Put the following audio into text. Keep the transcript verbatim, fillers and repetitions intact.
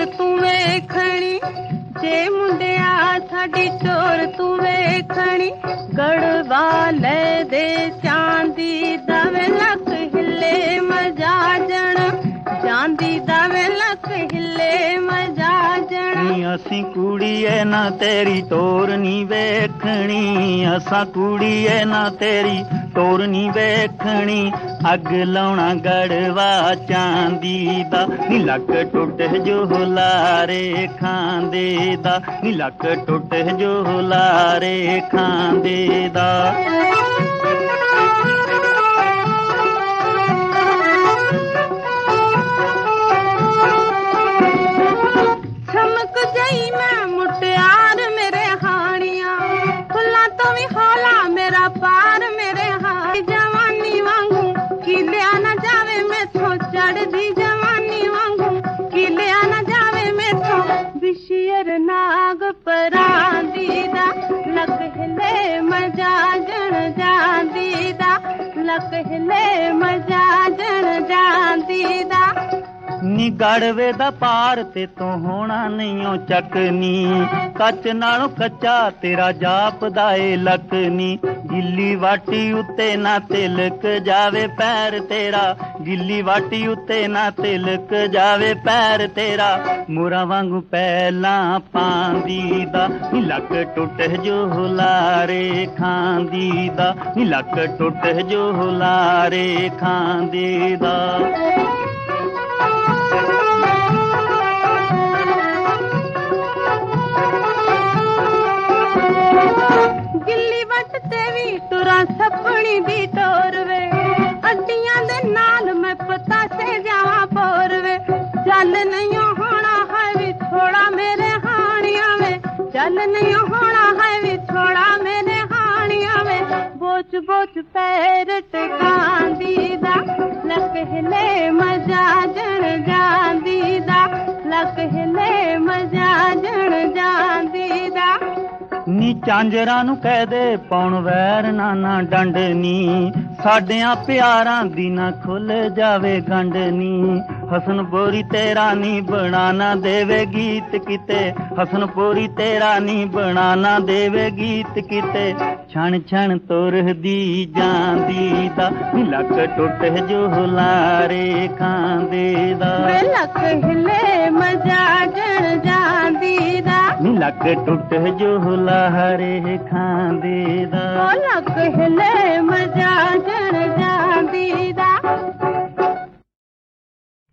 ਟੋਰ ਤੂੰ ਵੇਖਣੀ ਜੇ ਮੁੰਡਿਆ ਸਾਡੀ ਟੋਰ ਤੂੰ ਵੇਖਣੀ ਗੜਵਾ ਲੈ ਦੇ ਚਾਂਦੀ ਦਾ ਵੇ ਲੱਕ ਹਿੱਲੇ ਮਜਾਜਣ ਚਾਂਦੀ ਦਾ ਵੇ ਲੱਕ ਹਿੱਲੇ ਮਜਾਜਣ ਨੀ ਅਸੀਂ ਕੁੜੀਏ ਨਾ ਤੇਰੀ ਟੋਰ ਨੀ ਵੇਖਣੀ ਅਸਾਂ ਕੁੜੀਏ ਨਾ ਤੇਰੀ ਟੋਰ ਨੀ ਵੇਖਣੀ ਅੱਗ ਲਾਉਣਾ ਗੜਵਾ ਚਾਂਦੀ ਦਾ ਨੀ ਲੱਕ ਟੁੱਟ ਜੋ ਲਾਰੇ ਖਾਂਦੇ ਦਾ ਨੀ ਲੱਕ ਟੁੱਟ ਜੋ ਲਾਰੇ ਖਾਂਦੇ ਦਾ ਚਮਕ ਜਈ ਮੈਂ ਮੁਟਿਆਰ ਮੇਰੇ ਹਾਣੀਆਂ ਫੁੱਲਾਂ ਤੋਂ ਵੀ ਹੌਲਾ ਮੇਰਾ ਪਾਰ ਮੇਰੇ ਹਾਰ ਜਵਾਨੀ ਵਾਂਗੂ ਕਿਲਿਆ ਨਾ ਜਾਵੇ ਮੈਥੋਂ ਚੜਦੀ ਜਵਾਨੀ ਵਾਂਗੂ ਕਿਲਿਆ ਨਾ ਜਾਵੇ ਮੈਥੋਂ ਵਿਸ਼ੀਰ ਨਾਗ ਪਰਾਂਦੀ ਦਾ ਲੱਕ ਹਿੱਲੇ ਮਜਾਜਣ ਜਾਂਦੀ ਦਾ ਲੱਕ ਹਿੱਲੇ ਮਜਾਜਣ ਜਾਂਦੀ ਦਾ ਨੀ ਗੜਵੇ ਦਾ ਪਾਰ ਤੇ ਤੂੰ ਹੋਣਾ ਨਹੀਂਓ ਚੱਕਨੀ ਕੱਚ ਨਾਲੋਂ ਕੱਚਾ ਤੇਰਾ ਜਾਪਦਾ ਏ ਲੱਕਨੀ ਗਿੱਲੀ ਵਾਟੀ ਉੱਤੇ ਨਾ ਤਿਲਕ ਜਾਵੇ ਪੈਰ ਤੇਰਾ ਗਿੱਲੀ ਵਾਟੀ ਉੱਤੇ ਨਾ ਤਿਲਕ ਜਾਵੇ ਪੈਰ ਤੇਰਾ ਮੋਰਾ ਵਾਂਗੂ ਪਹਿਲਾਂ ਪਾਂਦੀ ਦਾ ਨੀ ਲੱਕ ਟੁੱਟ ਜੋ ਲਾਰੇ ਖਾਂਦੀ ਦਾ ਨੀ ਲੱਕ ਟੁੱਟ ਜੋ ਲਾਰੇ ਖਾਂਦੀ ਦਾ ਗਿੱਲੀ ਵੱਟ ਤੇ ਵੀ ਤੁਰਾਂ ਸੱਪਣੀ ਦੀ ਟੋਰ ਵੇ ਅੱਡੀਆਂ ਦੇ ਨਾਲ ਮੈਂ ਪਤਾਸੇ ਜਾਵਾਂ ਪੋਰ ਵੇ ਚੱਲ ਨਹੀਂ ਹੋਣਾ ਹੈ ਵੀ ਥੋੜਾ ਮੇਰੇ ਹਾਣੀਆਂ ਵੇ ਚੱਲ ਨਹੀਂ ਹੋਣਾ ਹੈ ਵੀ ਥੋੜਾ ਮੇਰੇ ਹਾਣੀਆਂ ਵੇ ਬੋਚ ਬੋਚ ਪੈਰ ਟਿਕਾਂਦੀ ਦਾ ਲੱਕ ਹਿੱਲੇ ਮਜਾਜਣ ਜਾਂਦੀ ਦਾ ਲੱਕ ਹਿੱਲੇ ਮਜਾਜਣ ਜਾਂਦੀ ਦਾ ਨੀ ਚਾਂਜਰਾਂ ਨੂੰ ਕਹਿ ਦੇ ਪੌਣ ਵੈਰ ਨਾ ਨਾ ਡੰਡਨੀ ਸਾਡਿਆਂ ਪਿਆਰਾਂ ਦੀ ਨਾ ਖੁੱਲ ਜਾਵੇ ਗੰਢਨੀ ਹਸਨਪੁਰੀ ਤੇਰਾ ਨੀ ਬਣਾਣਾ ਦੇਵੇ ਗੀਤ ਕਿਤੇ ਹਸਨਪੁਰੀ ਤੇਰਾ ਨੀ ਬਣਾਣਾ ਦੇਵੇ ਗੀਤ ਕਿਤੇ ਛਣ ਛਣ ਤੁਰਦੀ ਜਾਂਦੀ ਦਾ ਲੱਕ ਟੁੱਟ ਜੋ ਲਾਰੇ ਖਾਂਦੇ ਦਾ ਲੱਕ ਹਿੱਲੇ ਮਜਾਜਣ ਜਾਂਦੀ ਦਾ ਲੱਕ ਟੁੱਟ ਜੋ ਲਾਰੇ ਖਾਂਦੇ ਦਾ ਲੱਕ ਹਿੱਲੇ